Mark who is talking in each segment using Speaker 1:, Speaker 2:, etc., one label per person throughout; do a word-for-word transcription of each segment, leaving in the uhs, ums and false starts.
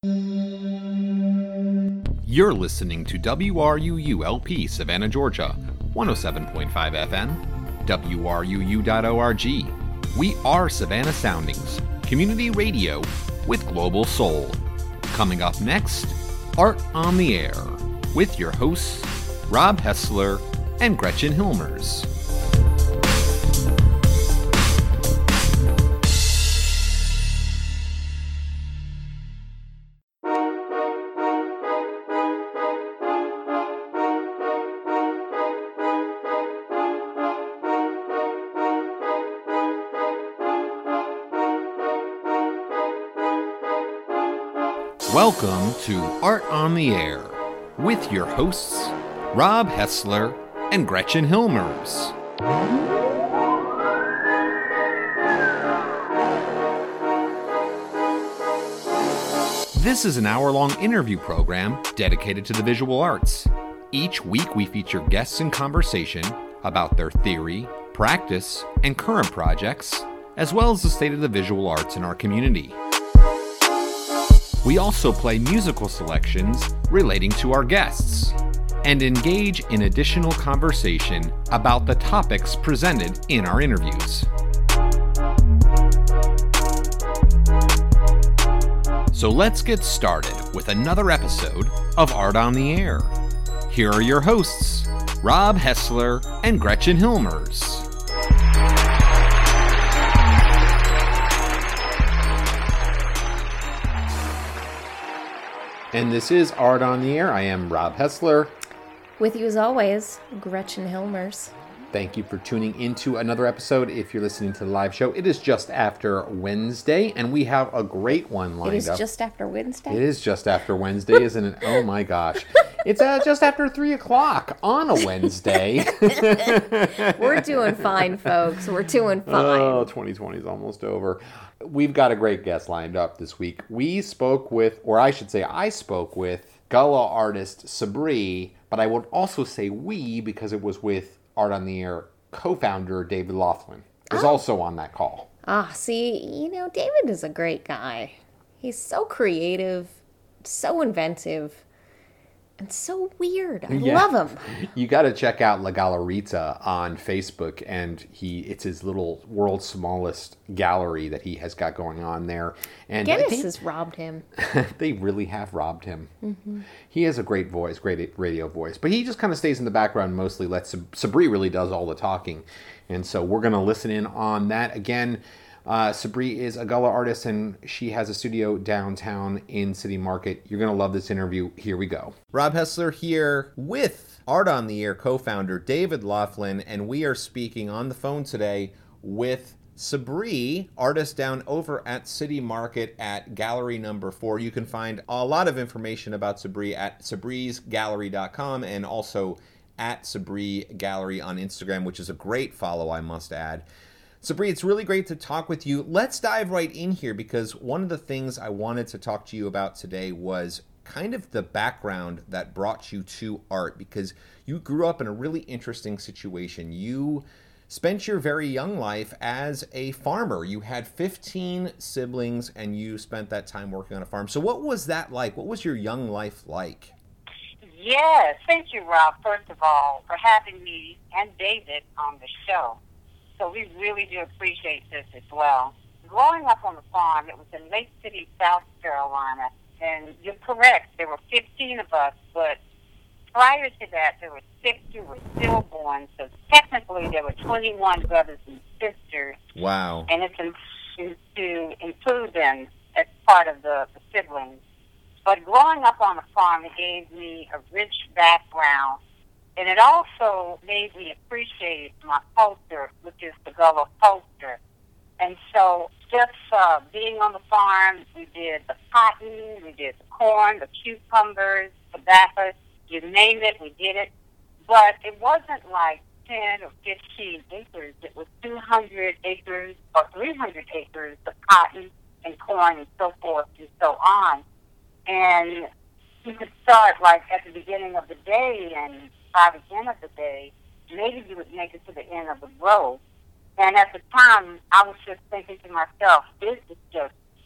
Speaker 1: You're listening to W R U U L P Savannah, Georgia, one oh seven point five F M, W R U U dot org. We are Savannah Soundings, community radio with global soul. Coming up next, Art on the Air, with your hosts, Rob Hessler and Gretchen Hilmers. Welcome to Art on the Air, with your hosts, Rob Hessler and Gretchen Hilmers. This is an hour-long interview program dedicated to the visual arts. Each week we feature guests in conversation about their theory, practice, and current projects, as well as the state of the visual arts in our community. We also play musical selections relating to our guests and engage in additional conversation about the topics presented in our interviews. So let's get started with another episode of Art on the Air. Here are your hosts, Rob Hessler and Gretchen Hilmers. And this is Art on the Air. I am Rob Hessler.
Speaker 2: With you as always, Gretchen Hilmers.
Speaker 1: Thank you for tuning into another episode. If you're listening to the live show, it is just after Wednesday, and we have a great one lined up.
Speaker 2: It is up. just after Wednesday?
Speaker 1: It is just after Wednesday, isn't it? Oh my gosh. It's uh, just after three o'clock on a Wednesday.
Speaker 2: We're doing fine, folks. We're doing fine.
Speaker 1: Oh, twenty twenty is almost over. We've got a great guest lined up this week. We spoke with, or I should say I spoke with, Gullah artist Sabri, but I would also say we because it was with Art on the Air co-founder David Laughlin. Was oh. also on that call.
Speaker 2: Ah, see, you know, David is a great guy. He's so creative, so inventive, and so weird. I yeah. love him.
Speaker 1: You got to check out La Gallerita on Facebook, and he it's his little world's smallest gallery that he has got going on there. And
Speaker 2: Guinness
Speaker 1: think,
Speaker 2: has robbed him.
Speaker 1: They really have robbed him.
Speaker 2: Mm-hmm.
Speaker 1: He has a great voice, great radio voice, but he just kind of stays in the background mostly. Lets Sabri really does all the talking, and so we're going to listen in on that again. Uh, Sabri is a Gullah artist, and she has a studio downtown in City Market. You're going to love this interview. Here we go. Rob Hessler here with Art on the Air co-founder David Laughlin, and we are speaking on the phone today with Sabri, artist down over at City Market at Gallery Number Four. You can find a lot of information about Sabri at sabris gallery dot com and also at Sabri Gallery on Instagram, which is a great follow, I must add. Sabri, it's really great to talk with you. Let's dive right in here because one of the things I wanted to talk to you about today was kind of the background that brought you to art, because you grew up in a really interesting situation. You spent your very young life as a farmer. You had fifteen siblings and you spent that time working on a farm. So what was that like? What was your young life like?
Speaker 3: Yes, thank you, Rob, first of all, for having me and David on the show. So we really do appreciate this as well. Growing up on the farm, it was in Lake City, South Carolina, and you're correct, there were fifteen of us, but prior to that, there were six who were stillborn, so technically there were twenty-one brothers and sisters.
Speaker 1: Wow.
Speaker 3: And it's in, to include them as part of the, the siblings. But growing up on the farm, it gave me a rich background. And it also made me appreciate my culture, which is the Gullah culture. And so just uh, being on the farm, we did the cotton, we did the corn, the cucumbers, tobacco, you name it, we did it. But it wasn't like ten or fifteen acres. It was two hundred acres or three hundred acres of cotton and corn and so forth and so on. And you could start like at the beginning of the day, and by the end of the day, maybe you would make it to the end of the row. And at the time, I was just thinking to myself, this is just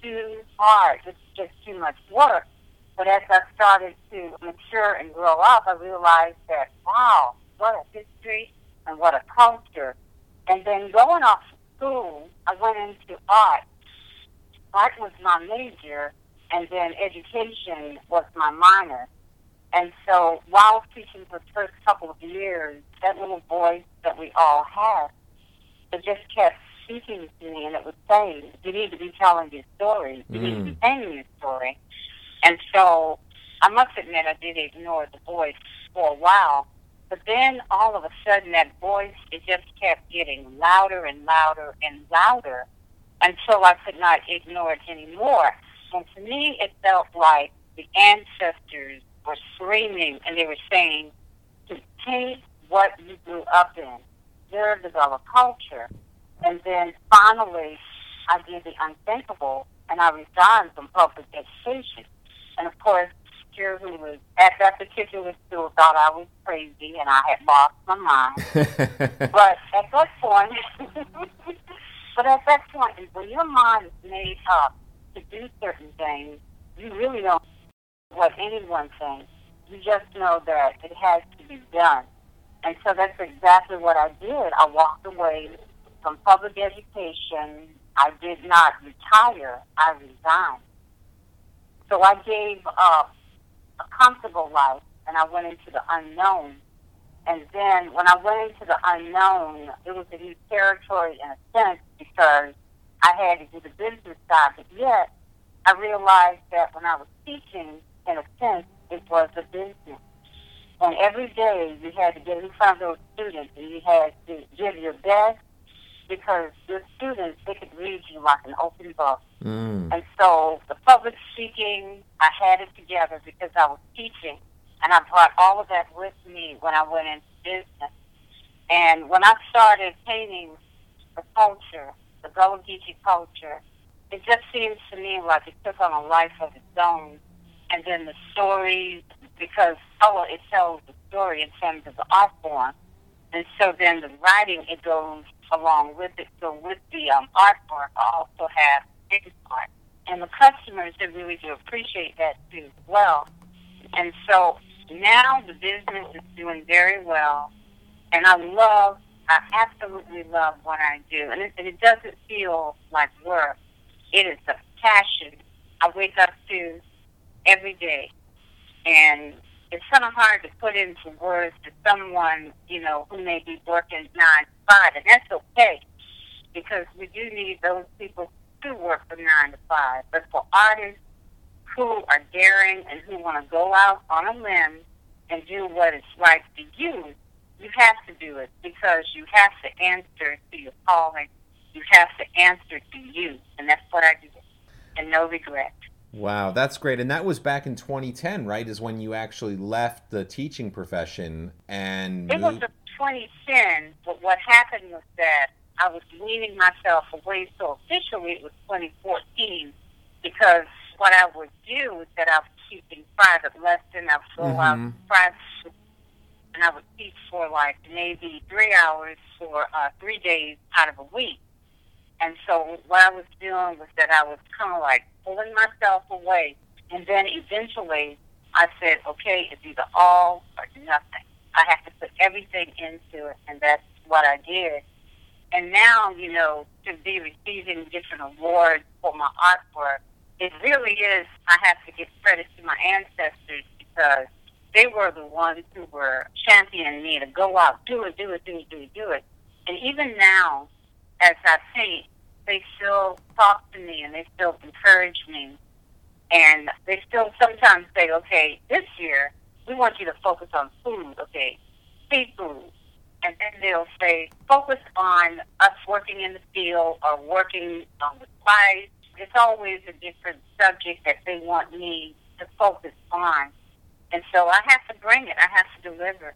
Speaker 3: too hard. It's just too much work. But as I started to mature and grow up, I realized that, wow, what a history and what a culture. And then going off to school, I went into art. Art was my major, and then education was my minor. And so while teaching for the first couple of years, that little voice that we all have, it just kept speaking to me, and it was saying, you need to be telling your story. You mm. need to be telling your story. And so I must admit I did ignore the voice for a while. But then all of a sudden that voice, it just kept getting louder and louder and louder until I could not ignore it anymore. And to me, it felt like the ancestors were screaming, and they were saying, to take what you grew up in, preserve the Gullah culture. And then finally, I did the unthinkable, and I resigned from public education. And of course, teacher who was at that particular school thought I was crazy and I had lost my mind. But at that point, but at that point, when your mind is made up to do certain things, you really don't know what anyone thinks. You just know that it has to be done. And so that's exactly what I did. I walked away from public education. I did not retire. I resigned. So I gave up a comfortable life, and I went into the unknown. And then when I went into the unknown, it was a new territory in a sense because I had to do the business side. But yet, I realized that when I was teaching, in a sense, it was a business. And every day you had to get in front of those students and you had to give your best because your students, they could read you like an open book. Mm. And so the public speaking, I had it together because I was teaching. And I brought all of that with me when I went into business. And when I started painting the culture, the Gullah Geechee culture, it just seems to me like it took on a life of its own. And then the stories, because color, it tells the story in terms of the art form. And so then the writing, it goes along with it. So with the um, artwork, I also have business art. And the customers, they really do appreciate that too as well. And so now the business is doing very well. And I love, I absolutely love what I do. And it, and it doesn't feel like work. It is a passion I wake up to every day. And it's kind of hard to put into words to someone, you know, who may be working nine to five. And that's okay, because we do need those people to work from nine to five. But for artists who are daring and who want to go out on a limb and do what is right for you, you have to do it because you have to answer to your calling. You have to answer to you. And that's what I do. And no regret.
Speaker 1: Wow, that's great. And that was back in twenty ten, right, is when you actually left the teaching profession and
Speaker 3: It was twenty ten, but what happened was that I was weaning myself away, so officially it was twenty fourteen, because what I would do is that I was teaching private lessons. I would go mm-hmm. out private, and I would teach for like maybe three hours for uh, three days out of a week. And so what I was doing was that I was kind of like pulling myself away. And then eventually I said, okay, it's either all or nothing. I have to put everything into it, and that's what I did. And now, you know, to be receiving different awards for my artwork, it really is, I have to give credit to my ancestors because they were the ones who were championing me to go out, do it, do it, do it, do it, do it. And even now, as I paint, they still talk to me and they still encourage me. And they still sometimes say, okay, this year, we want you to focus on food, okay, seafood. And then they'll say, focus on us working in the field or working um, with rice. It's always a different subject that they want me to focus on. And so I have to bring it. I have to deliver.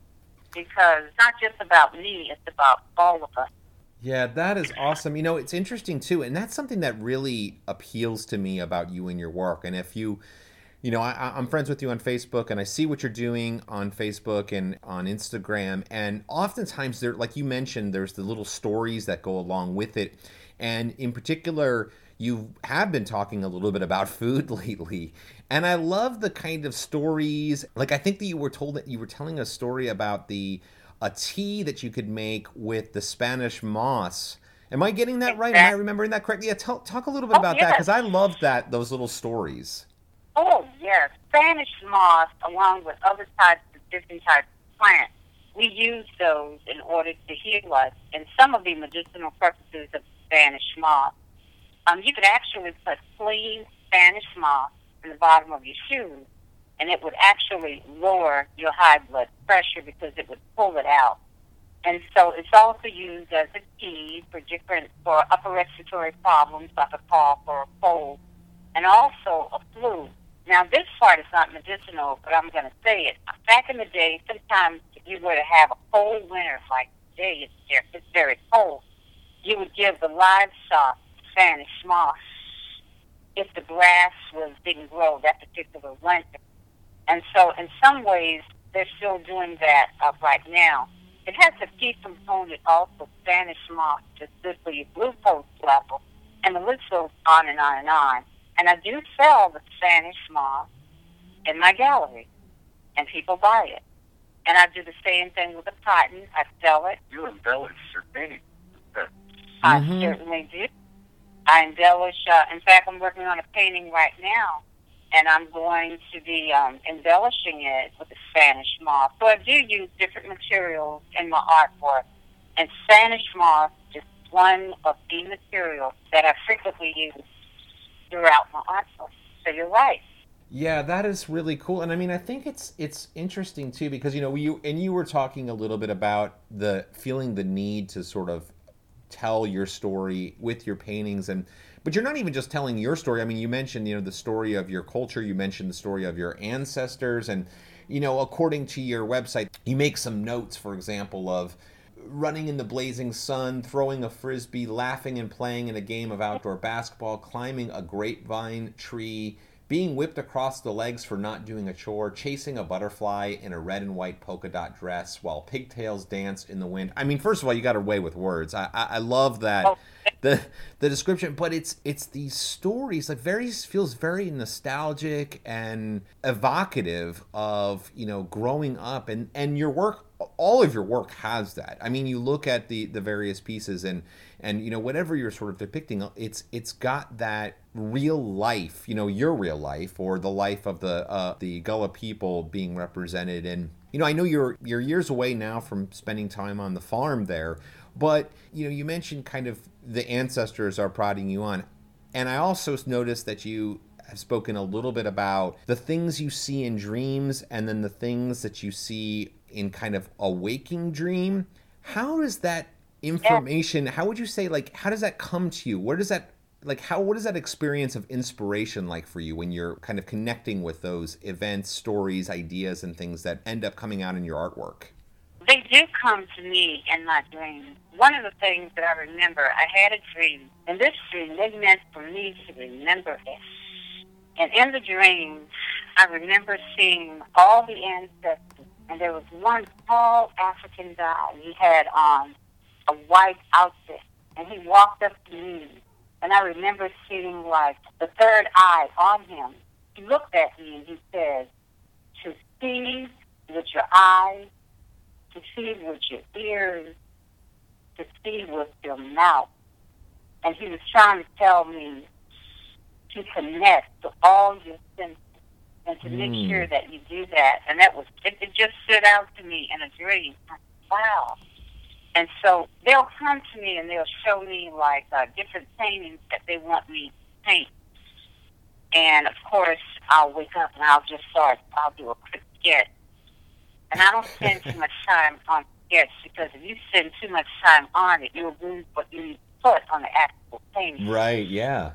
Speaker 3: Because it's not just about me, it's about all of us.
Speaker 1: Yeah, that is awesome. You know, it's interesting too, and that's something that really appeals to me about you and your work. And if you, you know, I, I'm friends with you on Facebook, and I see what you're doing on Facebook and on Instagram. And oftentimes, there, like you mentioned, there's the little stories that go along with it. And in particular, you have been talking a little bit about food lately. And I love the kind of stories. Like, I think that you were told that you were telling a story about the a tea that you could make with the Spanish moss. Am I getting that right? Am I remembering that correctly? Yeah, tell, talk a little bit
Speaker 3: Oh,
Speaker 1: about
Speaker 3: yes.
Speaker 1: that, because I love that, those little stories.
Speaker 3: Oh, yes. Spanish moss, along with other types of different types of plants, we use those in order to heal us. And some of the medicinal purposes of Spanish moss, um, you could actually put clean Spanish moss in the bottom of your shoes, and it would actually lower your high blood pressure because it would pull it out. And so it's also used as a tea for different, for upper respiratory problems like a cough or a cold, and also a flu. Now, this part is not medicinal, but I'm going to say it. Back in the day, sometimes if you were to have a cold winter, like today, it's, very- it's very cold, you would give the livestock Spanish moss if the grass was didn't grow that particular winter. And so in some ways, they're still doing that uh, right now. It has a key component also, Spanish moss, just good for your glucose level. And the list goes on and on and on. And I do sell the Spanish moss in my gallery, and people buy it. And I do the same thing with the cotton. I sell it.
Speaker 4: You embellish your painting.
Speaker 3: I
Speaker 1: Mhm.
Speaker 3: certainly do. I embellish. Uh, in fact, I'm working on a painting right now, and I'm going to be um, embellishing it with the Spanish moss. So I do use different materials in my artwork, and Spanish moss is one of the materials that I frequently use throughout my artwork. So you're right.
Speaker 1: Yeah, that is really cool. And I mean, I think it's it's interesting too, because, you know, you and you were talking a little bit about the feeling the need to sort of tell your story with your paintings, and but you're not even just telling your story. I mean, you mentioned, you know, the story of your culture, you mentioned the story of your ancestors, and, you know, according to your website, you make some notes, for example, of running in the blazing sun, throwing a frisbee, laughing and playing in a game of outdoor basketball, climbing a grapevine tree, being whipped across the legs for not doing a chore, chasing a butterfly in a red and white polka dot dress while pigtails dance in the wind. I mean, first of all, you got away with words. I, I, I love that, the the description, but it's it's these stories, like, very feels very nostalgic and evocative of, you know, growing up, and and your work. All of your work has that. I mean, you look at the the various pieces, and and you know, whatever you're sort of depicting, it's it's got that real life, you know, your real life, or the life of the uh, the Gullah people being represented. And, you know, I know you're you're years away now from spending time on the farm there, but, you know, you mentioned kind of the ancestors are prodding you on, and I also noticed that you have spoken a little bit about the things you see in dreams, and then the things that you see in kind of a waking dream. How does that information, how would you say, like, how does that come to you? Where does that, like, how, what is that experience of inspiration like for you when you're kind of connecting with those events, stories, ideas, and things that end up coming out in your artwork?
Speaker 3: They do come to me in my dreams. One of the things that I remember, I had a dream, and this dream, they meant for me to remember it. And in the dream, I remember seeing all the ancestors, and there was one tall African guy. He had on a white outfit, and he walked up to me, and I remember seeing, like, the third eye on him. He looked at me, and he said, to see with your eyes, to see with your ears, to see with your mouth. And he was trying to tell me to connect to all your senses and to mm. make sure that you do that. And that was, it, it just stood out to me in a dream. Wow. And so they'll come to me and they'll show me, like, uh, different paintings that they want me to paint. And, of course, I'll wake up and I'll just start, I'll do a quick sketch. And I don't spend too much time on sketch, because if you spend too much time on it, you'll lose what you put on the actual painting.
Speaker 1: Right, yeah.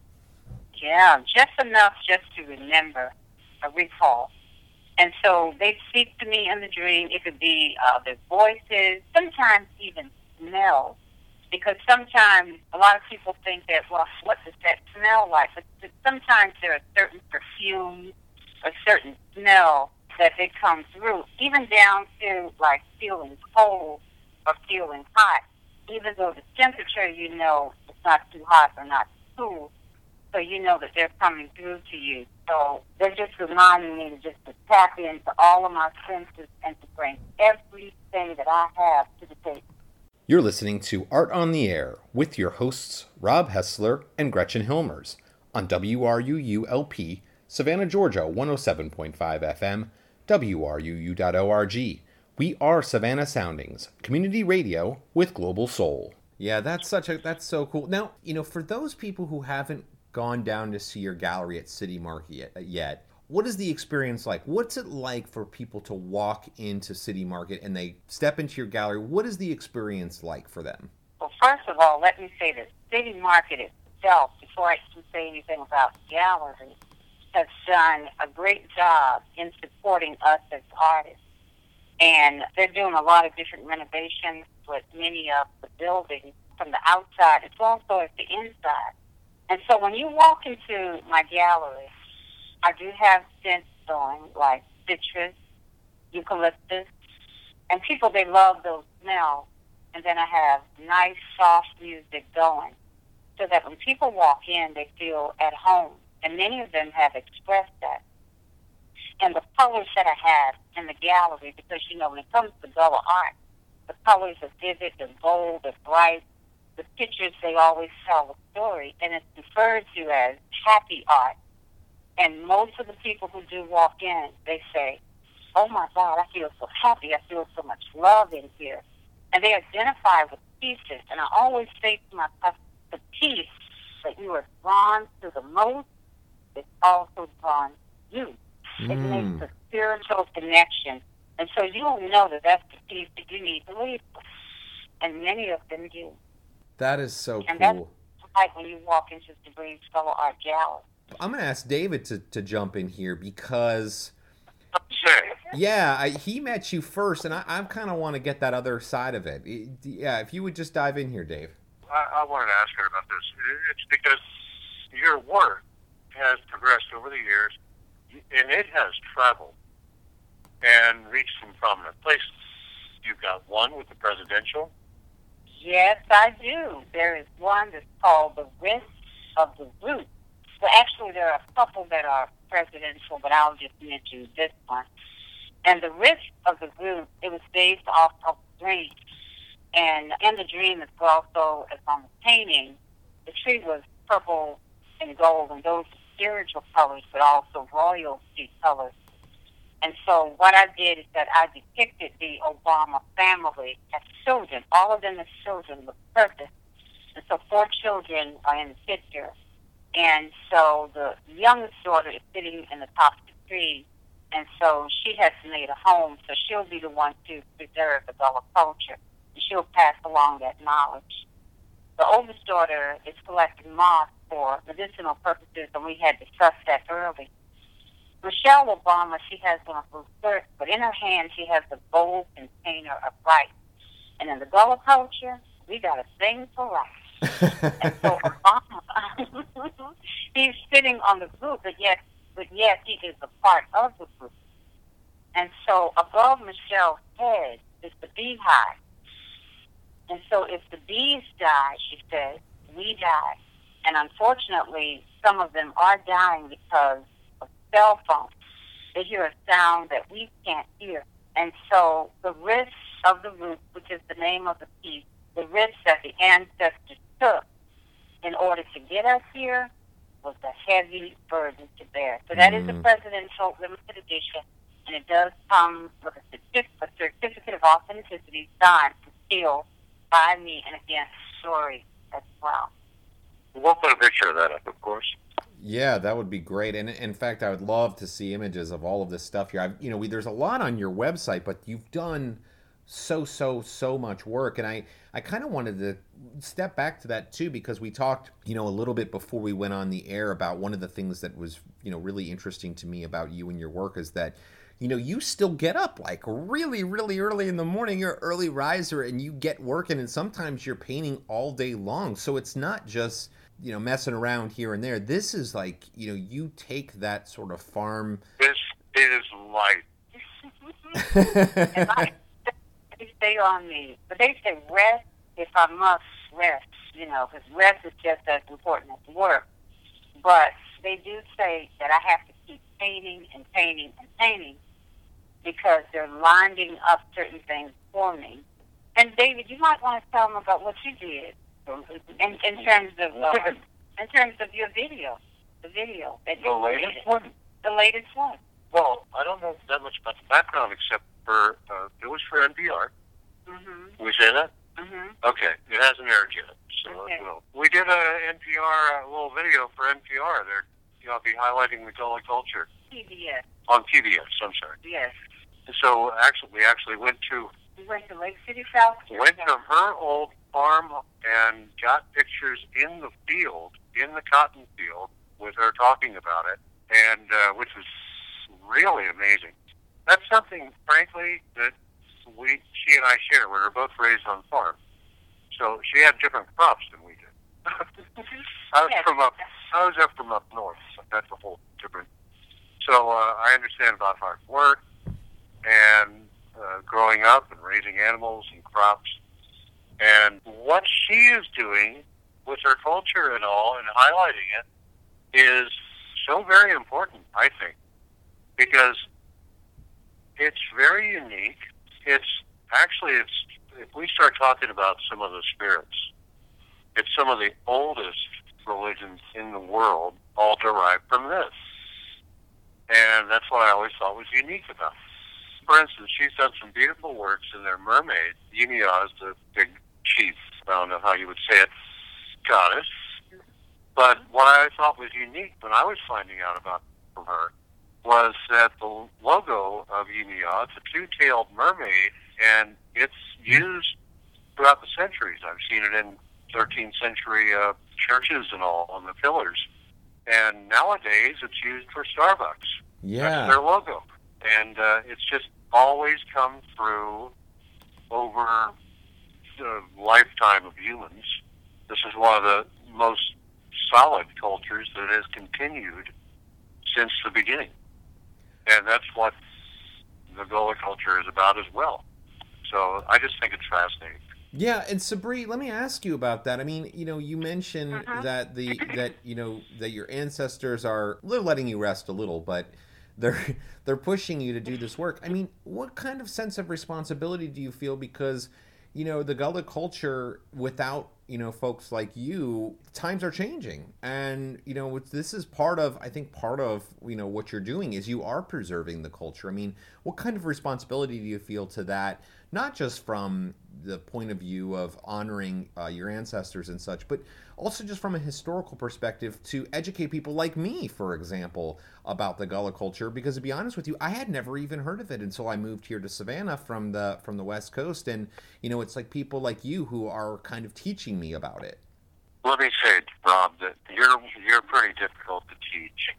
Speaker 3: Yeah, just enough just to remember or recall. And so they speak to me in the dream. It could be uh, their voices, sometimes even smells, because sometimes a lot of people think that, well, what does that smell like? But sometimes there are certain perfumes or certain smell that they come through, even down to, like, feeling cold or feeling hot, even though the temperature, you know, it's not too hot or not tools, so you know that they're coming through to you. So they're just reminding me to just to tap into all of my senses and to bring everything that I have to the table.
Speaker 1: You're listening to Art on the Air with your hosts Rob Hessler and Gretchen Hilmers on W R U U L P, Savannah, Georgia, one oh seven point five F M, W R U U dot org. We are Savannah Soundings, community radio with global soul. Yeah, that's such a that's so cool. Now, you know, for those people who haven't gone down to see your gallery at City Market yet, yet, what is the experience like? What's it like for people to walk into City Market and they step into your gallery? What is the experience like for them?
Speaker 3: Well, first of all, let me say that City Market itself, before I can say anything about the gallery, has done a great job in supporting us as artists. And they're doing a lot of different renovations with many of the buildings from the outside as well as the inside. And so when you walk into my gallery, I do have scents going like citrus, eucalyptus, and people, they love those smells. And then I have nice, soft music going so that when people walk in, they feel at home. And many of them have expressed that. And the colors that I have in the gallery, because, you know, when it comes to Gullah art, the colors are vivid, they're bold, they're bright. The pictures, they always tell a story, and it's referred to as happy art. And most of the people who do walk in, they say, oh, my God, I feel so happy. I feel so much love in here. And they identify with pieces. And I always say to my customers, the piece that you are drawn to the most is also drawn to you. Mm. It makes a spiritual connection. And so you'll know that that's the piece that you need to leave with. And many of them do.
Speaker 1: That is so
Speaker 3: and
Speaker 1: cool.
Speaker 3: And that's like when you walk into the Green Scholar Art Gallery.
Speaker 1: I'm going to ask David to, to jump in here because,
Speaker 4: Sure.
Speaker 1: yeah, I, he met you first, and I, I kind of want to get that other side of it. it. Yeah, if you would just dive in here, Dave.
Speaker 4: I, I wanted to ask her about this. It's because your work has progressed over the years, and it has traveled and reached some prominent places. You've got one with the presidential.
Speaker 3: Yes, I do. There is one that's called The Risk of the Root. Well, actually, there are a couple that are presidential, but I'll just mention this one. And The Risk of the Root, it was based off of a dream. And in the dream, it's also, as on the painting, the tree was purple and gold, and those are spiritual colors, but also royalty colors. And so what I did is that I depicted the Obama family as children, all of them as children with purpose. And so four children are in the picture. And so the youngest daughter is sitting in the top of the tree, and so she has made a home, so she'll be the one to preserve the Gullah culture, and she'll pass along that knowledge. The oldest daughter is collecting moss for medicinal purposes, and we had discussed that early. Michelle Obama, she has on a blue skirt, but in her hand she has the gold container of rice. And in the Gullah culture, we got a thing for rice. And so Obama, he's sitting on the group, but yet, but yet he is a part of the group. And so above Michelle's head is the beehive. And so if the bees die, she says, we die. And unfortunately, some of them are dying because of cell phones. They hear a sound that we can't hear. And so the risk of the root, which is the name of the piece, the risk that the ancestors took in order to get us here was a heavy burden to bear. So that mm. is a presidential limited edition, and it does come with a certificate, a certificate of authenticity signed and sealed by me, and again, story as well.
Speaker 4: We'll put a picture of that up, of course.
Speaker 1: Yeah, that would be great. And in fact, I would love to see images of all of this stuff here. I've, you know, we, there's a lot on your website, but you've done so, so, so much work. And I, I kind of wanted to step back to that too, because we talked, you know, a little bit before we went on the air about one of the things that was, you know, really interesting to me about you and your work is that, you know, you still get up like really, really early in the morning. You're an early riser and you get working, and sometimes you're painting all day long. So it's not just, you know, messing around here and there. This is like, you know, you take that sort of farm.
Speaker 4: This is life.
Speaker 3: They stay on me, but they say rest if I must rest, you know, because rest is just as important as work. But they do say that I have to keep painting and painting and painting because they're lining up certain things for me. And David, you might want to tell them about what you did in, in terms of uh, in terms of your video, the video that you
Speaker 4: The latest
Speaker 3: created.
Speaker 4: one?
Speaker 3: The latest one.
Speaker 4: Well, I don't know that much about the background except for, uh, it was for N P R.
Speaker 3: Mm-hmm.
Speaker 4: Can we say that?
Speaker 3: Mm-hmm.
Speaker 4: Okay, it hasn't aired yet. So,
Speaker 3: Okay.
Speaker 4: you know, we did a N P R, a little video for N P R. They're, you know, be highlighting the Gullah culture
Speaker 3: P B S.
Speaker 4: on P B S, I'm sorry.
Speaker 3: Yes.
Speaker 4: So, actually, we actually went to
Speaker 3: We went to Lake City, South
Speaker 4: went
Speaker 3: Carolina.
Speaker 4: to her old farm and got pictures in the field, in the cotton field, with her talking about it, and uh, which was really amazing. That's something, frankly, that we, she and I share. We were both raised on farm, so she had different crops than we did. I was
Speaker 3: Yes.
Speaker 4: from up, I was up from up north, so that's a whole different. So uh, I understand about hard work and uh, growing up and raising animals and crops. And what she is doing with her culture and all and highlighting it is so very important, I think, because it's very unique. It's actually, it's if we start talking about some of the spirits, it's some of the oldest religions in the world all derived from this. And that's what I always thought was unique about it. For instance, she's done some beautiful works in their mermaid. Yumia is the big chief, I don't know how you would say it, goddess. But what I thought was unique when I was finding out about from her was that the logo of Yumia, it's a two-tailed mermaid, and it's used throughout the centuries. I've seen it in thirteenth century uh, churches and all on the pillars. And nowadays, it's used for Starbucks.
Speaker 1: Yeah.
Speaker 4: That's their logo. And uh, it's just always come through over the lifetime of humans. This is one of the most solid cultures that has continued since the beginning. And that's what the Gullah culture is about as well. So I just think it's fascinating.
Speaker 1: Yeah, and Sabri, let me ask you about that. I mean, you know, you mentioned
Speaker 3: Uh-huh.
Speaker 1: that the that you know that your ancestors are they're letting you rest a little, but they're they're pushing you to do this work. I mean, what kind of sense of responsibility do you feel? Because, you know, the Gullah culture, without, you know, folks like you, times are changing. And, you know, it's- this is part of, I think part of, you know, what you're doing is you are preserving the culture. I mean, what kind of responsibility do you feel to that? Not just from the point of view of honoring uh, your ancestors and such, but also just from a historical perspective to educate people like me, for example, about the Gullah culture. Because to be honest with you, I had never even heard of it until I moved here to Savannah from the from the West Coast, and you know, it's like people like you who are kind of teaching me about it.
Speaker 4: Let me say, Rob, that you're you're pretty difficult to teach,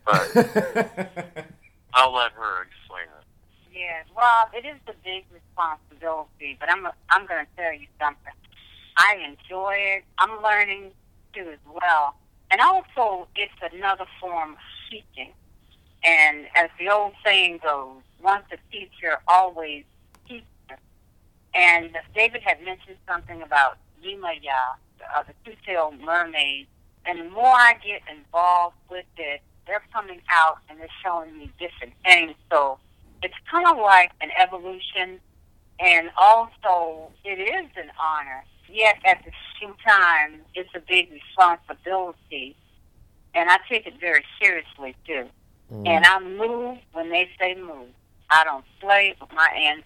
Speaker 4: but I'll let her explain it.
Speaker 3: Yeah, Rob, it is a big responsibility, but I'm I'm going to tell you something. I enjoy it. I'm learning too as well, and also it's another form of teaching. And as the old saying goes, once a teacher, always a teacher. And David had mentioned something about Yumaya, uh, the two-tailed mermaid. And the more I get involved with it, they're coming out and they're showing me different things. So it's kind of like an evolution, and also it is an honor. Yet at the same time, it's a big responsibility, and I take it very seriously too.
Speaker 1: Mm.
Speaker 3: And I move when they say move. I don't play with my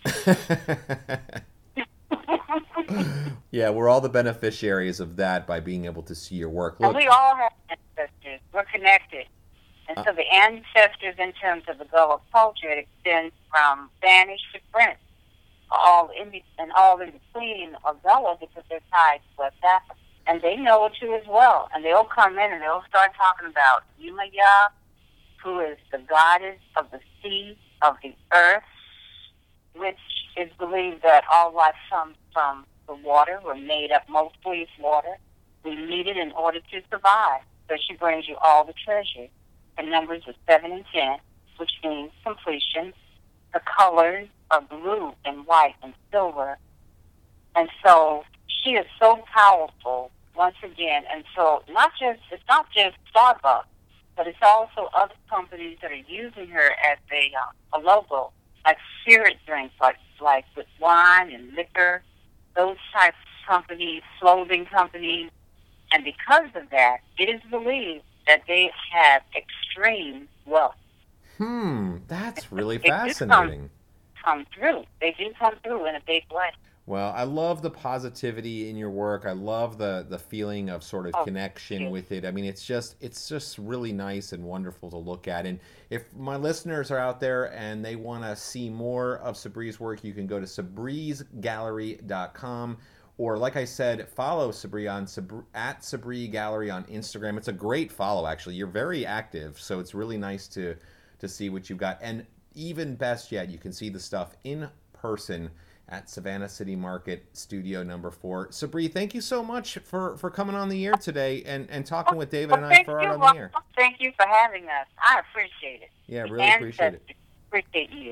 Speaker 3: ancestors.
Speaker 1: Yeah, we're all the beneficiaries of that by being able to see your work.
Speaker 3: And
Speaker 1: Look,
Speaker 3: we all have ancestors. We're connected. And
Speaker 1: Uh.
Speaker 3: so the ancestors in terms of the Gullah culture, it extends from Spanish to French, all in be- and all in between are Gullah because they're tied to West Africa. And they know it too as well. And they'll come in and they'll start talking about Yumaya, who is the goddess of the sea, of the earth, which is believed that all life comes from the water. We're made up mostly of water. We need it in order to survive. So she brings you all the treasures. The numbers are seven and ten, which means completion. The colors are blue and white and silver. And so she is so powerful once again. And so not just it's not just Starbucks, but it's also other companies that are using her as a uh, a logo, like spirit drinks, like like with wine and liquor, those types of companies, clothing companies. And because of that, it is believed that they have extreme wealth.
Speaker 1: Hmm, that's really
Speaker 3: They do
Speaker 1: fascinating.
Speaker 3: Come, come through. They do come through in a big way.
Speaker 1: Well, I love the positivity in your work. I love the the feeling of sort of
Speaker 3: Oh,
Speaker 1: connection
Speaker 3: yes.
Speaker 1: with it. I mean, it's just it's just really nice and wonderful to look at. And if my listeners are out there and they want to see more of Sabri's work, you can go to sabris gallery dot com. Or, like I said, follow Sabri on Sabri, at Sabri Gallery on Instagram. It's a great follow, actually. You're very active, so it's really nice to to see what you've got. And even best yet, you can see the stuff in person at Savannah City Market, Studio Number Four. Sabri, thank you so much for, for coming on the air today and, and talking with David
Speaker 3: Well,
Speaker 1: and I
Speaker 3: thank
Speaker 1: for
Speaker 3: you.
Speaker 1: Art on
Speaker 3: Well,
Speaker 1: the Air.
Speaker 3: thank you for having us. I appreciate it.
Speaker 1: Yeah, really
Speaker 3: And
Speaker 1: appreciate it.
Speaker 3: Appreciate you.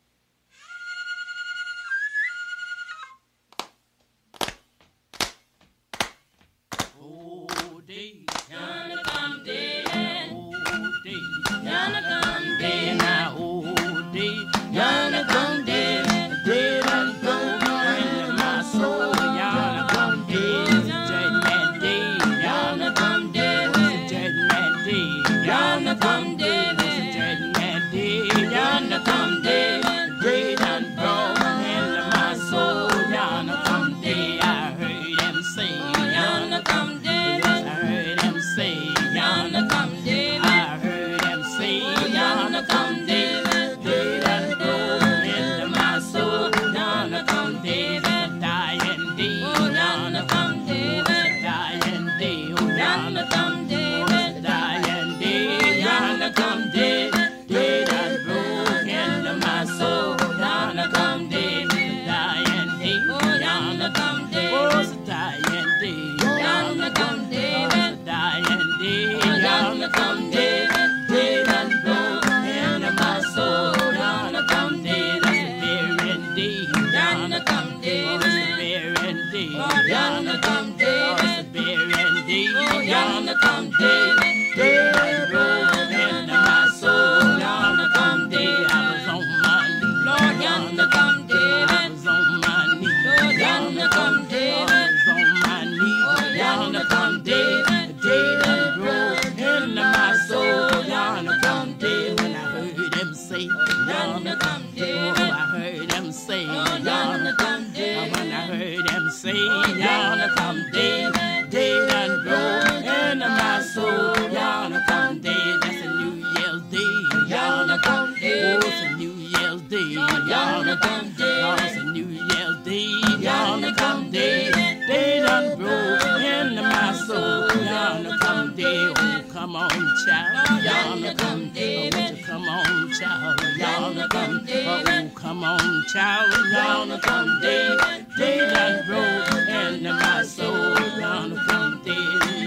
Speaker 5: Oh, day, gonna come day, oh, day, gonna come day, now, oh, day, gonna come day, day done go into my soul, gonna come day, judgment day, gonna come day, judgment day, gonna come day, judgment day, gonna come day, day done go into my soul, gonna come day, I heard him say, gonna come day, I heard him say, gonna come day, I heard him say, gonna come day, day done go into my soul, gonna come day, the dying day, gonna come day, the dying day, gonna come day, the dying day, gonna come day, day done go into my soul, gonna come day, the dying day, gonna come day, oh, the dying day, gonna come day, the dying day, gonna come day, day done go into my soul, gonna come day, that's the very day, gonna come day, oh, that's the very day, gonna come day, that's the very day, gonna come day, day done go into my soul, gonna come day, I was on my knees, Lord, gonna come day, I was on my knees, Lord, gonna come day, I was on my knees, gonna come day, the day done grow into my soul, gonna come day, when I heard him say, gonna come day, oh, I heard him say, gonna come day, when I heard him say, gonna come day, day done grow into my soul, gonna come day, that's a New Year's Day, gonna come day, oh, it's a New Year's Day, gonna come day, oh, it's a New Year's Day, gonna come day, day done grow into my soul, gonna come day, oh, come on, child, gonna come day, oh, won't you come on, child, gonna come day, oh, come on, child, gonna come day, day done grow into my soul, gonna come day,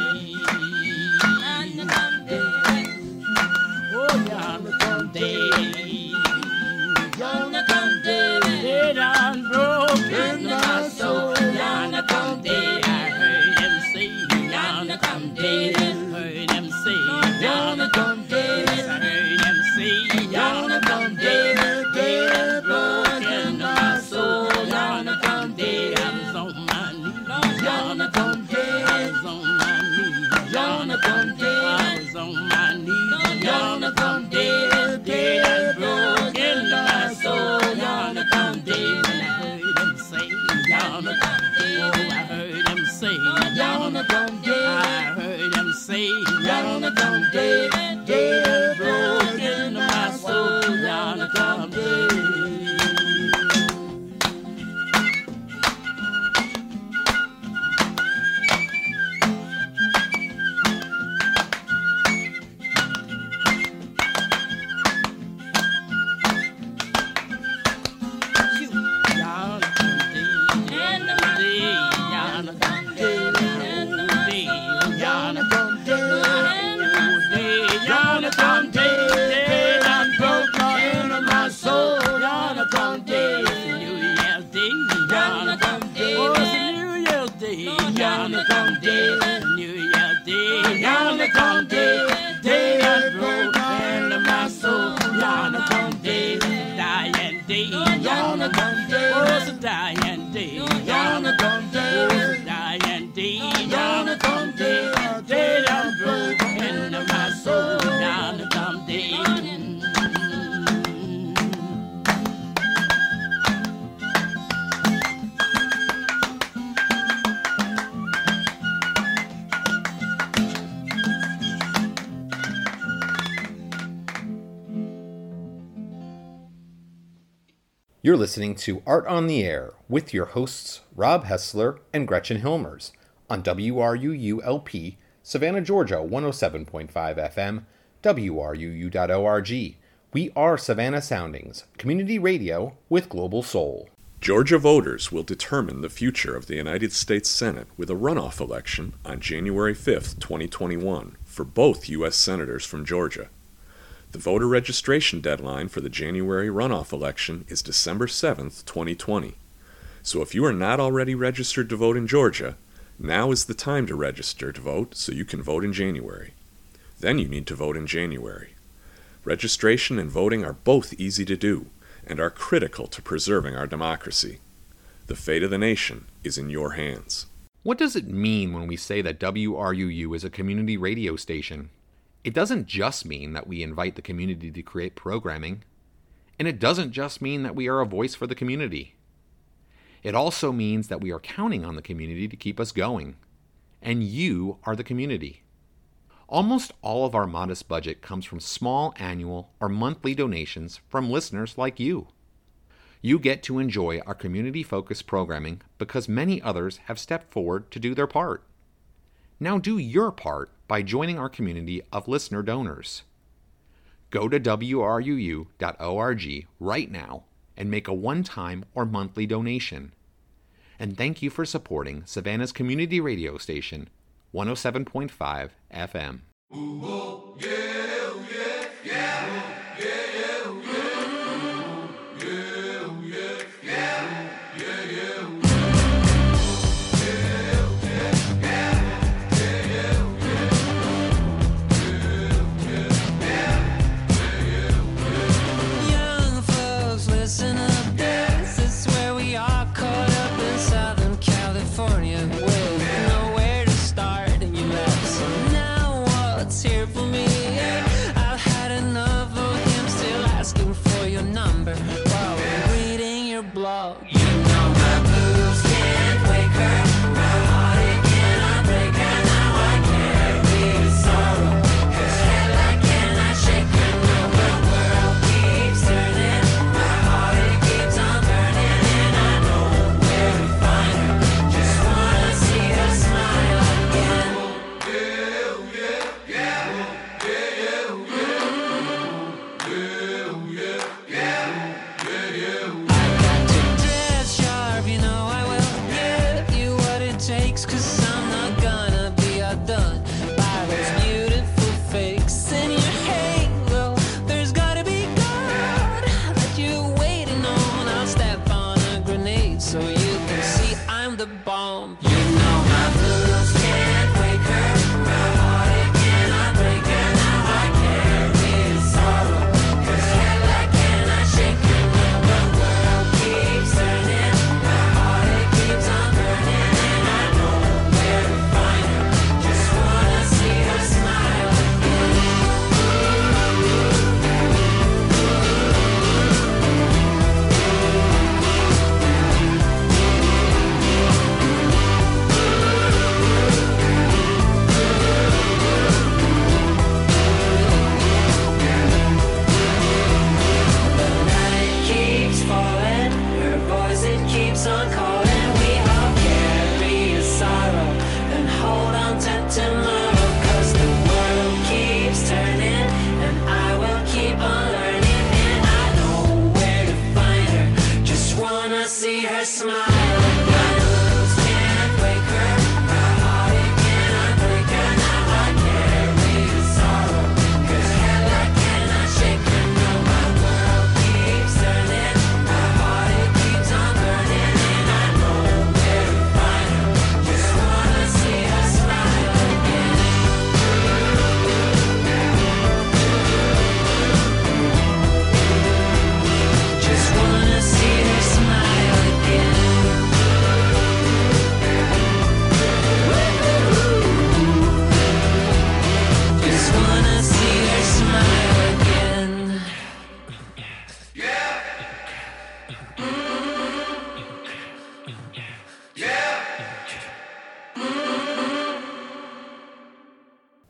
Speaker 5: oh, gonna come day, gonna come day, day done grow into my soul, gonna come day, I heard him say, gonna come day, heard him say, gonna come day, I heard him say, gonna come day, day done grow into my soul, gonna come day, I was on my knees, gonna come day, I was on my knees, gonna come day, I was on my knees, gonna come day, day done grow into my soul, gonna come day, when I heard him say, gonna come day, oh, I heard him say, gonna come day, I heard him say, gonna come day, day done grow into my soul, gonna come day. Soul. day, gonna come day, dying day, gonna come day, day I'm broken into my soul, gonna come day.
Speaker 1: You're listening to Art on the Air with your hosts Rob Hessler and Gretchen Hilmers on W R U U L P, Savannah, Georgia, one oh seven point five F M, W R U U dot org. We are Savannah Soundings, community radio with global soul.
Speaker 6: Georgia voters will determine the future of the United States Senate with a runoff election on January fifth, twenty twenty-one, for both U S senators from Georgia. The voter registration deadline for the January runoff election is December seventh, twenty twenty. So if you are not already registered to vote in Georgia, now is the time to register to vote so you can vote in January. Then you need to vote in January. Registration and voting are both easy to do and are critical to preserving our democracy. The fate of the nation is in your hands.
Speaker 1: What does it mean when we say that W R U U is a community radio station? It doesn't just mean that we invite the community to create programming, and it doesn't just mean that we are a voice for the community. It also means that we are counting on the community to keep us going, and you are the community. Almost all of our modest budget comes from small annual or monthly donations from listeners like you. You get to enjoy our community-focused programming because many others have stepped forward to do their part. Now do your part by joining our community of listener donors. Go to W R U U dot org right now and make a one-time or monthly donation. And thank you for supporting Savannah's community radio station, one oh seven point five F M.
Speaker 7: Ooh, oh, yeah, yeah, yeah, yeah, yeah, yeah, yeah, yeah, yeah, yeah.
Speaker 8: Listen up, this is where we are, caught up in Southern California with nowhere to start and you left. So now what's here for me? I've had enough of him still asking for your number while we're reading your blog. You know my blues can't wake her, my heart cannot break her. Now I can't be sorrow, 'cause hell I cannot shake her. No, the world keeps turning.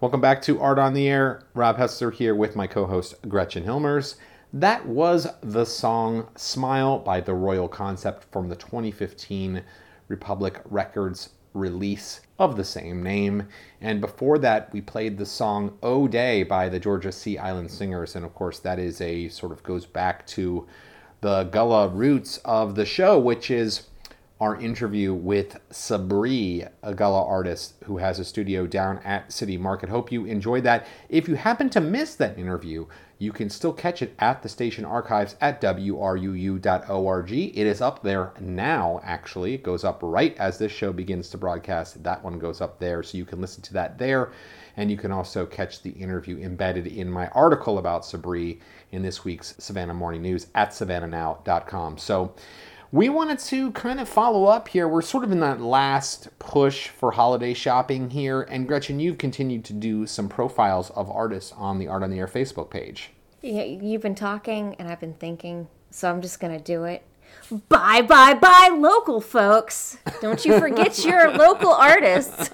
Speaker 1: Welcome back to Art on the Air. Rob Hessler here with my co-host Gretchen Hilmers. That was the song Smile by The Royal Concept from the twenty fifteen Republic Records release of the same name. And before that, we played the song Oh Day by the Georgia Sea Island Singers. And of course, that is a sort of goes back to the Gullah roots of the show, which is our interview with Sabri, a Gullah artist who has a studio down at City Market. Hope you enjoyed that. If you happen to miss that interview, you can still catch it at the station archives at W R U U dot org. It is up there now, actually. It goes up right as this show begins to broadcast. That one goes up there, so you can listen to that there. And you can also catch the interview embedded in my article about Sabri in this week's Savannah Morning News at savannah now dot com. So we wanted to kind of follow up here. We're sort of in that last push for holiday shopping here. And Gretchen, you've continued to do some profiles of artists on the Art on the Air Facebook page.
Speaker 2: Yeah, you've been talking and I've been thinking, so I'm just going to do it. Bye, bye, bye, local folks. Don't you forget your local artists.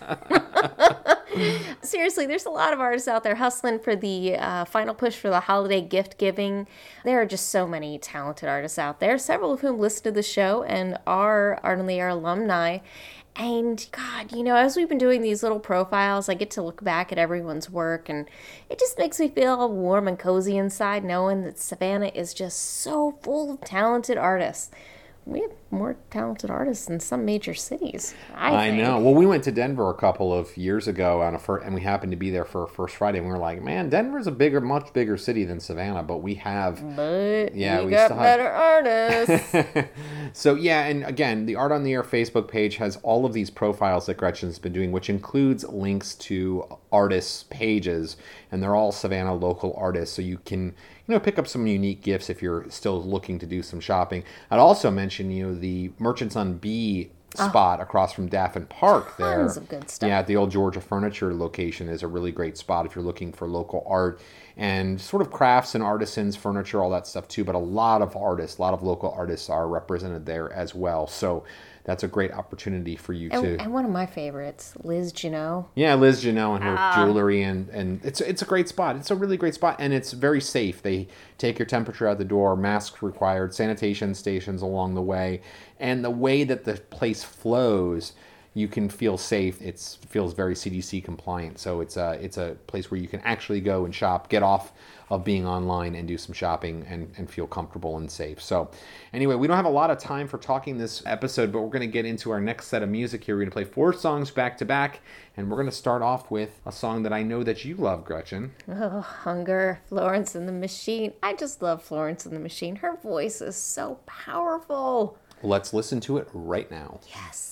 Speaker 2: Seriously, there's a lot of artists out there hustling for the uh, final push for the holiday gift giving. There are just so many talented artists out there, several of whom listen to the show and are Art on the Air alumni. And God, you know, as we've been doing these little profiles, I get to look back at everyone's work, and it just makes me feel warm and cozy inside knowing that Savannah is just so full of talented artists. We have more talented artists in some major cities, I,
Speaker 1: I
Speaker 2: think.
Speaker 1: know. Well, we went to Denver a couple of years ago on a fir- and we happened to be there for a First Friday, and we were like, man, Denver's a bigger, much bigger city than Savannah, but we have...
Speaker 2: But
Speaker 1: yeah,
Speaker 2: we,
Speaker 1: we
Speaker 2: got
Speaker 1: still have-
Speaker 2: better artists.
Speaker 1: So, yeah, and again, the Art on the Air Facebook page has all of these profiles that Gretchen's been doing, which includes links to artists' pages, and they're all Savannah local artists, so you can... you know, pick up some unique gifts if you're still looking to do some shopping. I'd also mention, you know, the Merchants on Bee spot oh, across from Daffin Park there.
Speaker 2: Tons of good stuff.
Speaker 1: Yeah, at the old Georgia Furniture location is a really great spot if you're looking for local art and sort of crafts and artisans, furniture, all that stuff too. But a lot of artists, a lot of local artists are represented there as well. So that's a great opportunity for you
Speaker 2: and,
Speaker 1: to...
Speaker 2: And one of my favorites, Liz Janot.
Speaker 1: Yeah, Liz Janot and her
Speaker 2: Ah.
Speaker 1: jewelry, and, and it's it's a great spot. It's a really great spot, and it's very safe. They take your temperature at the door, masks required, sanitation stations along the way, and the way that the place flows, you can feel safe. It feels very C D C compliant, so it's a, it's a place where you can actually go and shop, get off of being online and do some shopping and, and feel comfortable and safe. So anyway, we don't have a lot of time for talking this episode, but we're going to get into our next set of music here. We're going to play four songs back to back, and we're going to start off with a song that I know that you love, Gretchen.
Speaker 2: Oh, Hunger, Florence and the Machine. I just love Florence and the Machine. Her voice is so powerful.
Speaker 1: Let's listen to it right now.
Speaker 2: Yes.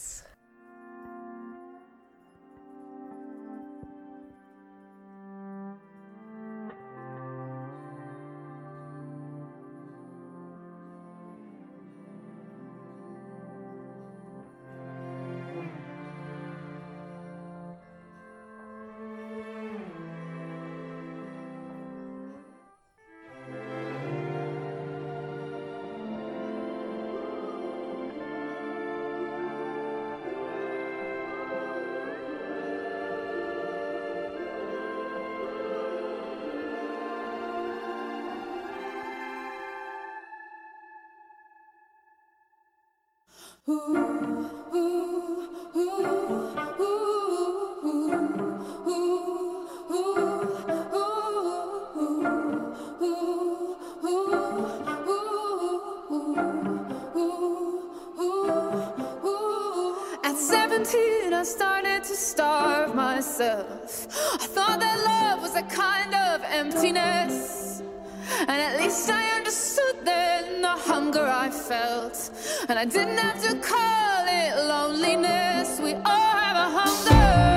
Speaker 9: At seventeen, I started to starve myself. I thought that love was a kind of emptiness. And at least I understood then the hunger I felt. And I didn't have to call it loneliness. We all have a hunger.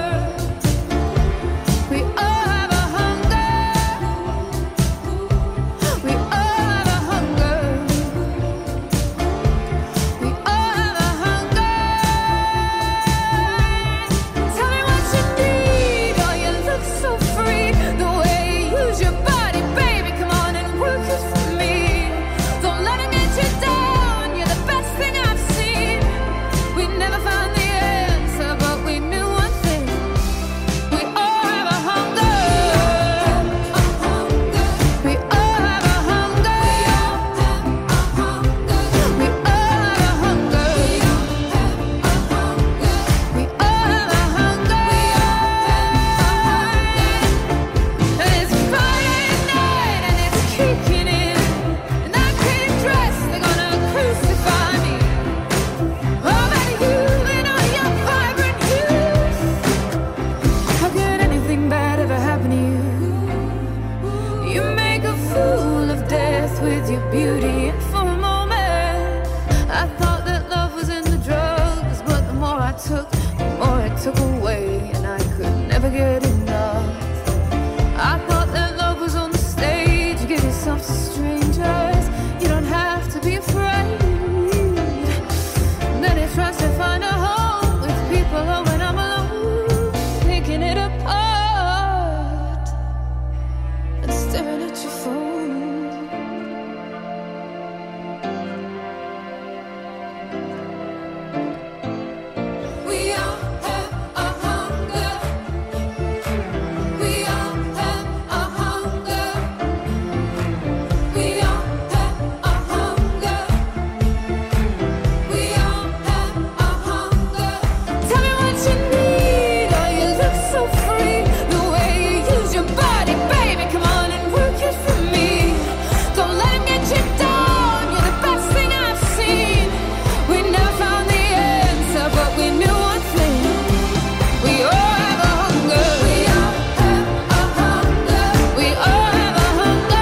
Speaker 9: We all have a hunger. We all have a hunger. We all have a hunger. Tell me what you need. Oh, you look so free. The way you use your body, baby. Come on and work it for me. Don't let it get you down. You're the best thing I've seen. We never found the answer, but we knew one with your beauty. And for a moment, I thought that love was in the drugs, but the more I took, the more it took away, and I could never get enough. I thought that love was on the stage. You give yourself to strangers. You don't have to be afraid. Then it tries to find a home with people, oh, when I'm alone, picking it apart and staring at your phone. We all have a hunger. We all have a hunger. We all have a hunger. We all have a hunger. Tell me what you need. Oh, you look so free. The way you use your body, baby. Come on and work it for me. Don't let him get you down. You're the best thing I've seen. We never found the answer, but we knew one thing. We all have a hunger. We all have a hunger. We all have a hunger.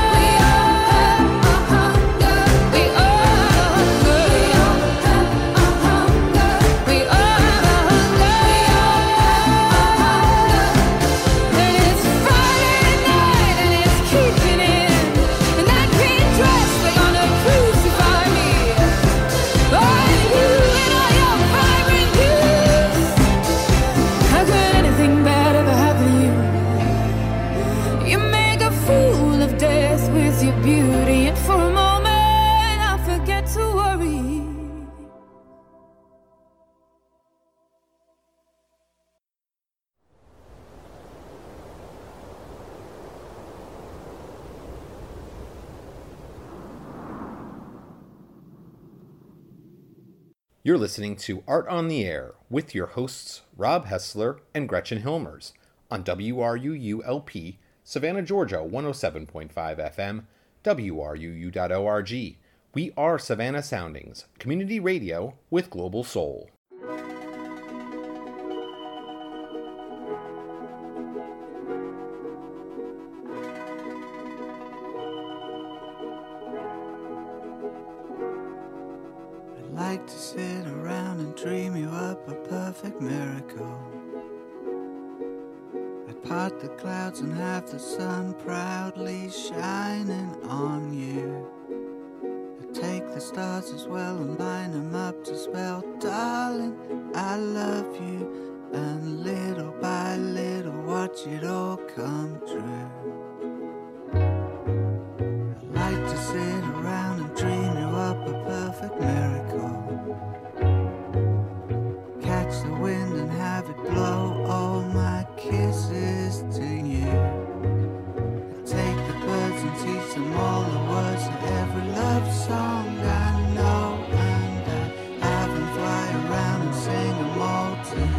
Speaker 9: We all have a hunger. We all have a hunger. We all have a hunger. And it's Friday night and it's keeping in. And that green dress, they're gonna crucify me. Oh, and you and all your vibrant youth. How could anything bad ever happen to you? You make a fool of death with your beauty, and for a moment I forget to worry.
Speaker 1: You're listening to Art on the Air with your hosts Rob Hessler and Gretchen Hilmers on W R U U L P, Savannah, Georgia, one oh seven point five F M, W R U U dot org. We are Savannah Soundings, community radio with global soul.
Speaker 10: I'd like to sit around and dream you up a perfect miracle. I'd part the clouds and have the sun proudly shining on you. I'd take the stars as well and line them up to spell, darling, I love you. And little by little watch it all come true. I'd like to sit around and dream you up a perfect miracle. Catch the wind and have it blow all my kisses to you. I'd take the birds and teach them all the words to every love song I know, and I'd have them fly around and sing them all to you.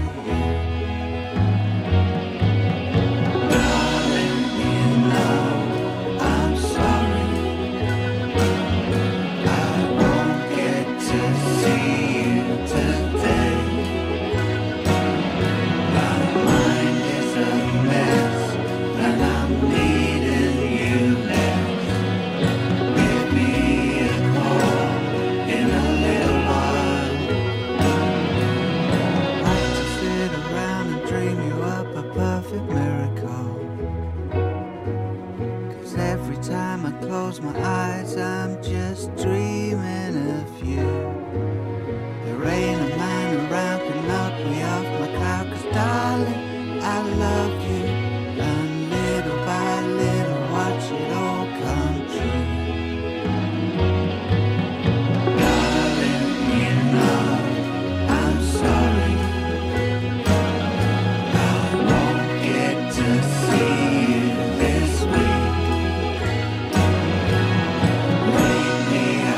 Speaker 10: Darling, you know I'm sorry I won't get to see you today. My mind is a mess and I'm needing you less. Give me a call in a little while. I'd like to sit around and dream you up a perfect miracle. 'Cause every time I close my eyes I'm just dreaming of you. There ain't a man around can knock me off my cloud, 'cause darling, I love you. And little by little watch it all come true. Darling, you know I'm sorry I won't get to see you this week. Wake me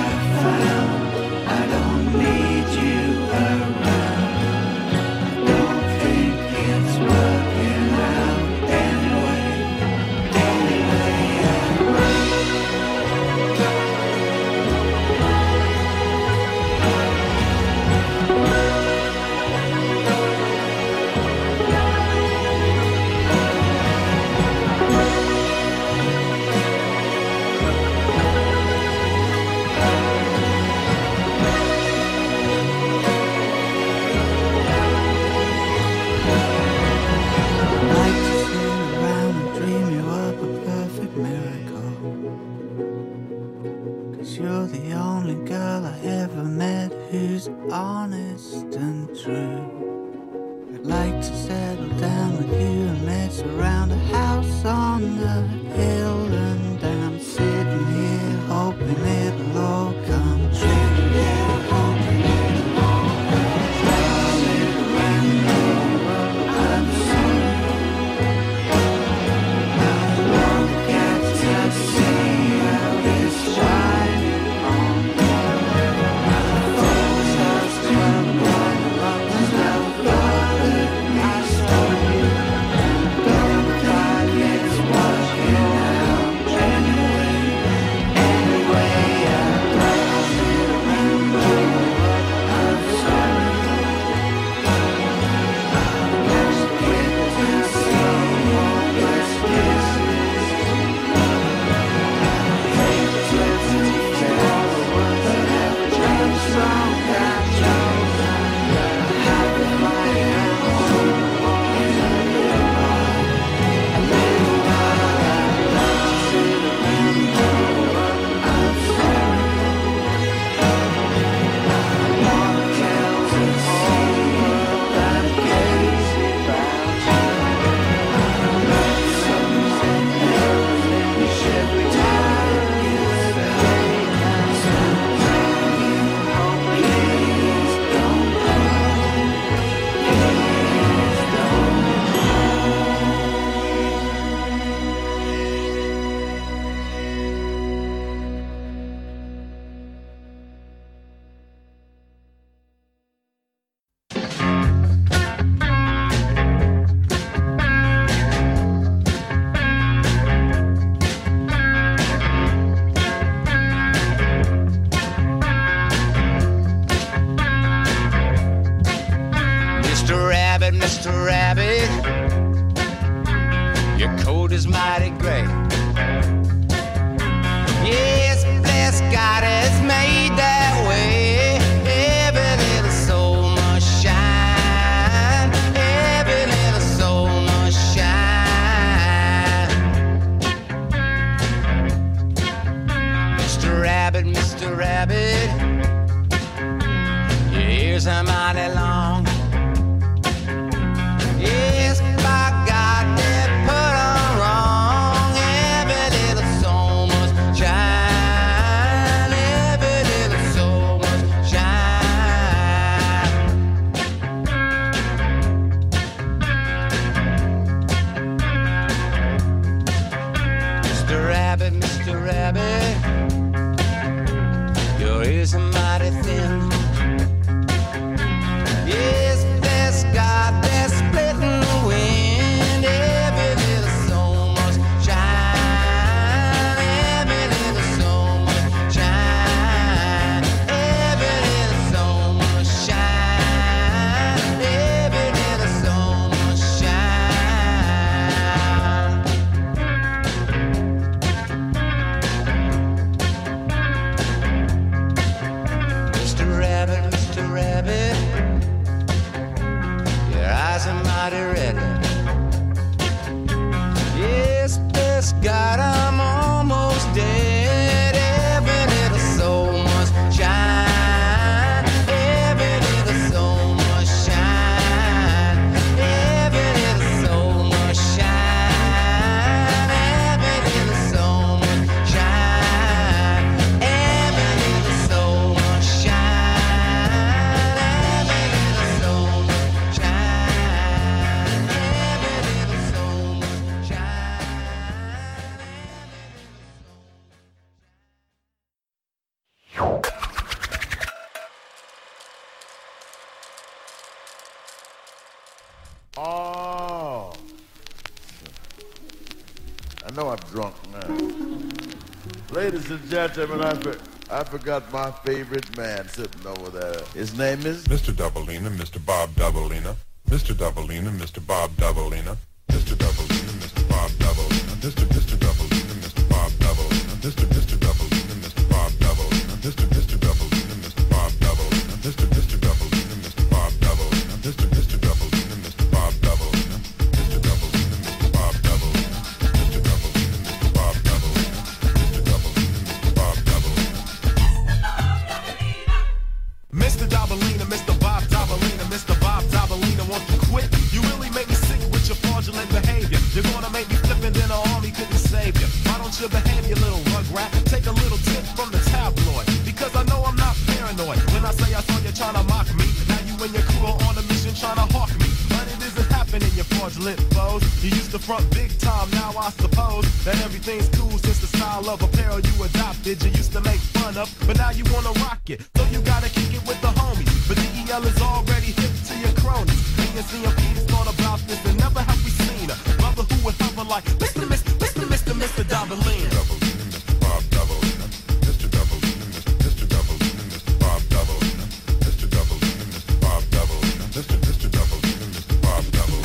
Speaker 10: 'cause you're the only girl I ever met who's honest and true. I'd like to settle down with you and mess around a house on the hill, and I'm sitting here hoping it'll all come true. Yeah, hoping it'll all come true. Darling, when I'm sorry, I want to get to see how it's shining on me. My thoughts are still going along, still falling. I saw you, don't die, it's working out genuine. Anyway, I love you, remember what I'm sorry. I just get to see your best kisses. I hate to tell the ones that have changed, some got chosen. I have to find out in a little while. A little while, I'd love to remember what I'm sorry. I want to tell the whole world I'm crazy about you. Something everything should be tired you say. Something you hope, please don't go. Please don't Mister Rabbit, Mister Rabbit, your coat is mighty gray. Yes, bless God, it's made that way. Every little soul must shine. Every little soul must shine. Mister Rabbit, Mister Rabbit, your ears are mighty long. Yes, by God, they're put on wrong. Every little soul must shine. Every little soul must shine. Mister Rabbit, Mister Rabbit, your ears are mighty thin. Yes, bless God, they're splitting the wind. Every little soul must shine. Every little soul must shine. Every little soul must shine. Every little soul must shine. Mister Rabbit, Mister Rabbit, your eyes are mighty red. Yes, bless God, I'm almost dead. Every little soul must shine. Every little soul must shine. Every little soul must shine. Every little soul must shine. Every little soul must shine. Every little soul must shine. Every little soul must shine.
Speaker 11: Oh. I know I'm drunk now. Ladies and gentlemen, I, for, I forgot my favorite man sitting over there. His name is
Speaker 12: Mister Doubleina, Mister Bob Doubleina, Mister Doubleina, Mister Bob Doubleina, Mister Doubleina, Mister Bob Doubleina, Mister Mister Doubleina, Mister Bob Doubleina, Mister Mister Doubleina, Mister Bob Doubleina, Mister Mister Doubleina, Mister Bob Doubleina, Mister Mister Doubleina, Mister Bob Doubleina, Mister Mister Doubleina, Mister Bob Doubleina, Mister Doubleina, Mister Bob Doubleina, Mister Doubleina, Mister Bob Doubleina, Mister Doubleina, Mister Bob Doubleina.
Speaker 13: front big time. Now I suppose that everything's cool since the style of apparel you adopted. You used to make fun of, but now you wanna rock it. So you gotta kick it with the homies. But D E L is already hip to your cronies. Me and C M P's thought about this and never have we seen a brother who would hover like Mister Mister Mister Mister Mister Dabalina.
Speaker 12: Mister Bob Dabalina, Mister Dabalina, Mister Dabalina, Mister Bob Dabalina, Mister Dabalina, Mister Bob Dabalina, Mister Mister Dabalina, Mister Bob Dabalina.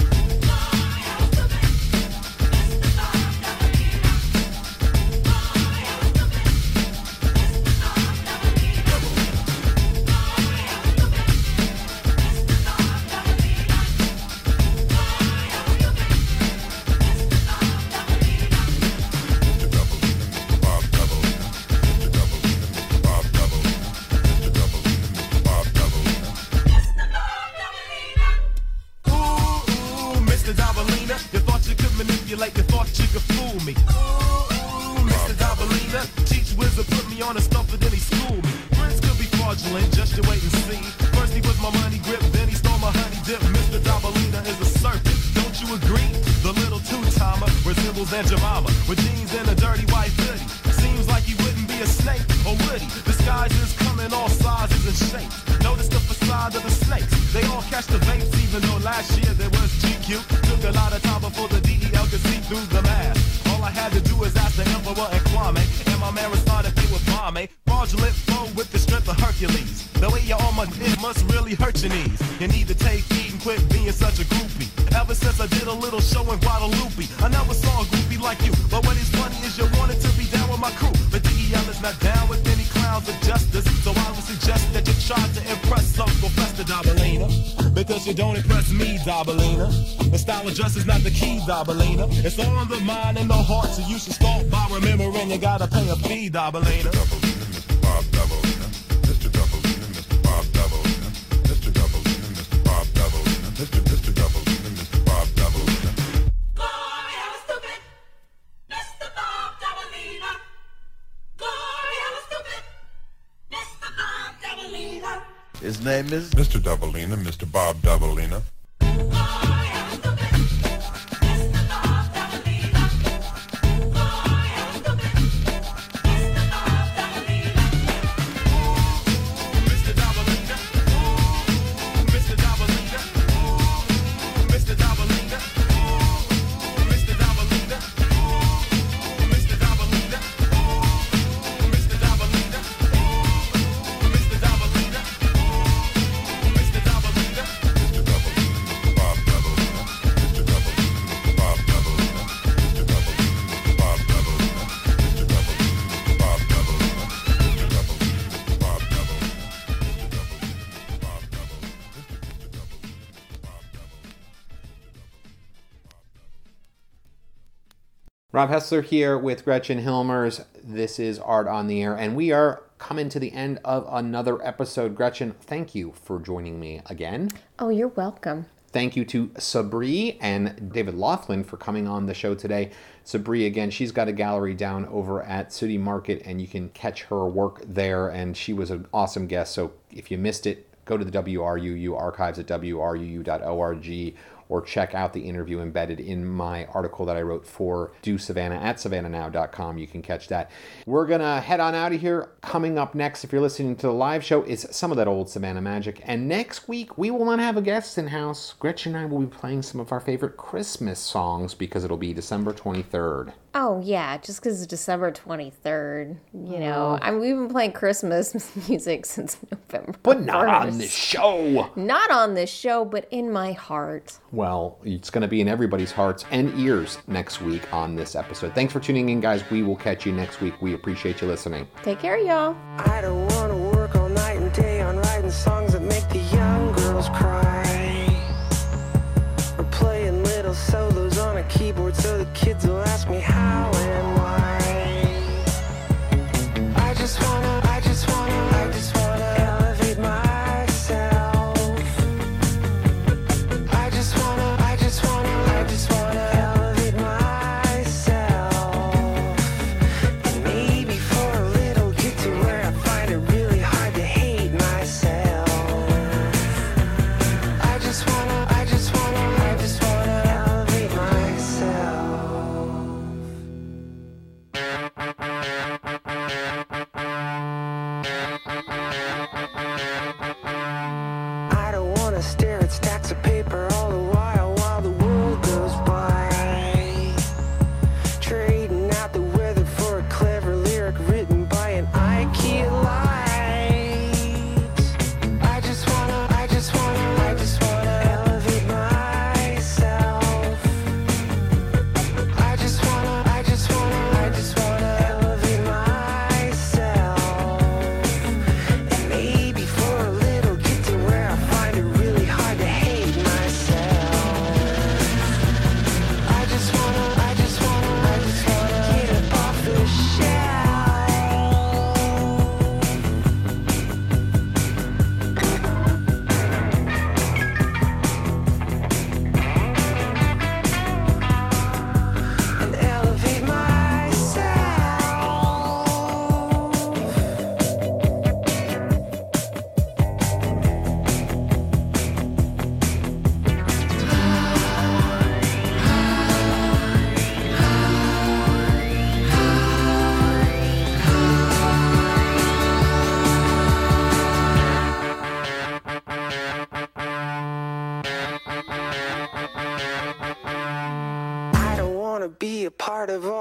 Speaker 13: You thought you could fool me. Ooh, Mister Dabalina, teach wizard put me on a stump and then he schooled me. Friends could be fraudulent, just you wait and see. First he was my money grip, then he stole my honey dip. Mister Dabalina is a serpent, don't you agree? The little two-timer resembles Aunt Jemima with jeans and a dirty white hoodie. Seems like he wouldn't be a snake, or would he? Disguises come in all sizes and shapes. Notice the facade of the snakes. They all catch the vapes, even though last year there was G Q. Took a lot of time before the D E L could see through the mask. All I had to do is ask the Emperor and Kwame, and my man responded they with Kwame. Fraudulent flow with the strength of Hercules. The way you're on my dick must really hurt your knees. You need to take heed and quit being such a groupie. Ever since I did a little show in Guadalupe, I never saw a groupie like you. But what is funny is you wanted to be down with my crew. But D E L is not down with any clowns of justice. So I would suggest that you try to impress Uncle Fester Dabalina. Because you don't impress me, Dabalina. The style of dress is not the key, Dabalina. It's all in the mind and the heart, so you should start by remembering you gotta pay a fee, Dabalina.
Speaker 12: Mister Bob Dabalina, Mister Dabalina, Mister Bob Dabalina, Mister Dabalina, Mister Bob Dabalina, Mister Mister Dabalina, Mister Bob Dabalina.
Speaker 5: Glory, I'm stupid, Mister Bob Dabalina. Glory, I'm stupid, Mister Bob Dabalina.
Speaker 11: His name is
Speaker 12: Mister Dabalina, Mister Bob Dabalina.
Speaker 1: Rob Hessler here with Gretchen Hilmers. This is Art on the Air, and we are coming to the end of another episode. Gretchen, thank you for joining me again.
Speaker 2: Oh, you're welcome.
Speaker 1: Thank you to Sabri and David Laughlin for coming on the show today. Sabri, again, she's got a gallery down over at City Market, and you can catch her work there, and she was an awesome guest. So if you missed it, go to the W R U U archives at W R U U dot org, or check out the interview embedded in my article that I wrote for Do Savannah at savannah now dot com. You can catch that. We're going to head on out of here. Coming up next, if you're listening to the live show, is some of that old Savannah magic. And next week, we will not have a guest in-house. Gretchen and I will be playing some of our favorite Christmas songs because it'll be December twenty-third.
Speaker 2: Oh, yeah, just because it's December twenty-third. You know,
Speaker 1: Oh.
Speaker 2: I mean, we've been playing Christmas music since November.
Speaker 1: But not on
Speaker 2: first.
Speaker 1: this show.
Speaker 2: Not on this show, but in my heart.
Speaker 1: Well, it's going to be in everybody's hearts and ears next week on this episode. Thanks for tuning in, guys. We will catch you next week. We appreciate you listening.
Speaker 2: Take care, y'all.
Speaker 14: I don't want to work all night and day on writing songs that make the young girls cry, or playing little solos on a keyboard so the kids will ask me how and why. I just wanna, I just wanna, I just wanna elevate myself. I just wanna, I just wanna, I just wanna elevate myself. And maybe for a little get to where I find it really hard to hate myself.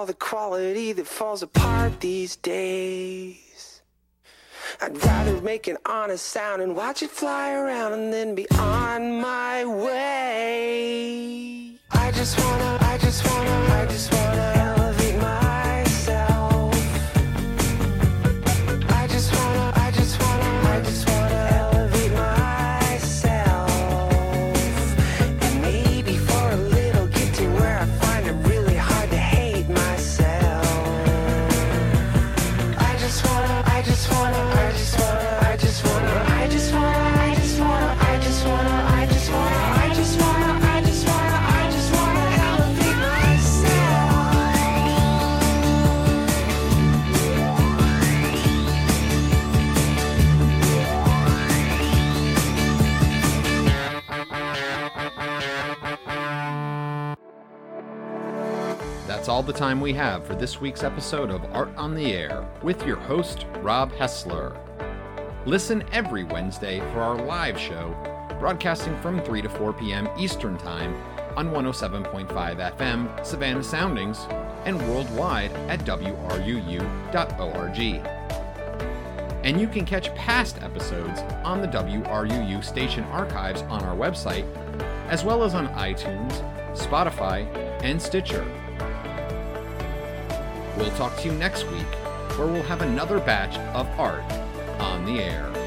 Speaker 14: all the quality that falls apart these days. I'd rather make an honest sound and watch it fly around and then be on my way. I just wanna, I just wanna, I just wanna elevate myself. I just wanna, I just wanna, I just wanna elevate myself. And maybe for a little get to where I find it really hard to hate myself. I just wanna, I just wanna, I just wanna, I just wanna, I just wanna, I just wanna, I just wanna, I just wanna, I just wanna, I just wanna, I just wanna elevate myself.
Speaker 1: That's all the time we have for this week's episode of Art on the Air with your host, Rob Hessler. Listen every Wednesday for our live show, broadcasting from three to four p.m. Eastern Time on one oh seven point five F M, Savannah Soundings, and worldwide at W R U U dot org. And you can catch past episodes on the W R U U station archives on our website, as well as on iTunes, Spotify, and Stitcher. We'll talk to you next week, where we'll have another batch of Art on the Air.